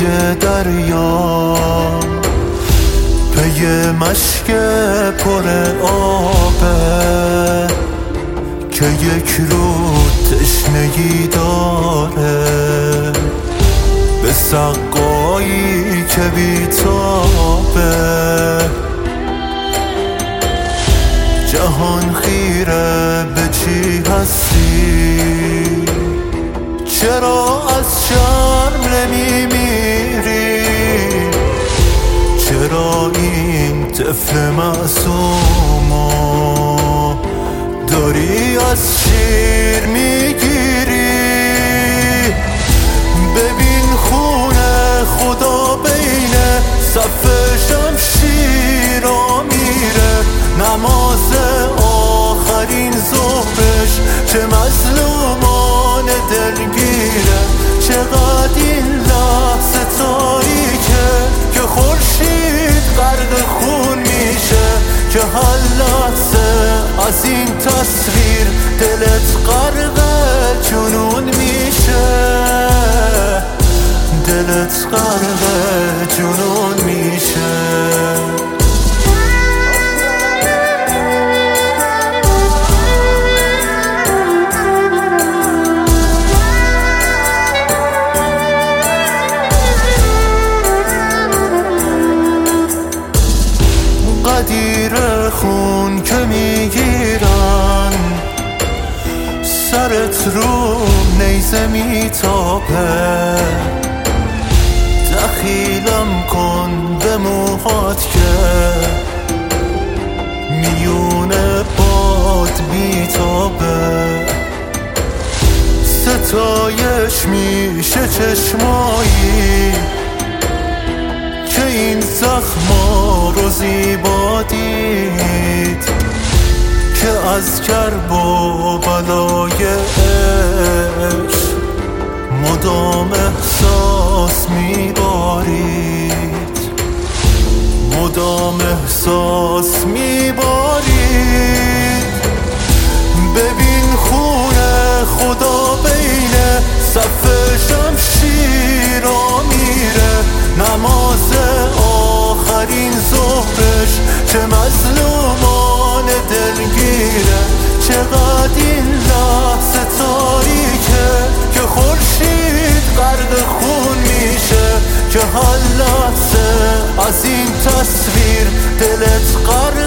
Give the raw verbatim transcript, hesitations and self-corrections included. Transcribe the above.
دریا پی مشک پر آبه که یک رو تشنگی داره به سقایی که بیتابه. جهان خیره به چی هستی؟ چرا از شرم نمیمیری؟ چرا این طفل معصومو داری از شیر میگیری؟ ببین خونه خدا بین صف شمشیرا میره، نماز آخرین ظهرش چه مظلومان دلگیره. چقدر این لحظه تاریکه که خورشید غرق خون میشه، که هر لحظه از این تصویر دلت غرق جنون میشه، دلت غرق جنون میشه. قدیر خون که میگیرن سرت رو نیزه میتابه، دخیلم کن به موهات که میون باد میتابه. ستایش میشه چشمایی که این زخما رو زیبا دید، که از کرب و بلای عشق مدام احساس میبارید، مدام احساس میبارید. ببین خونه خدا بین صف شمشیرا میره، نماز آخرین ظهرش چه مظلومان دلگیره. چقدر این لحظه تاریکه که خورشید غرق خون میشه، که هر لحظه از این تصویر دلت غرق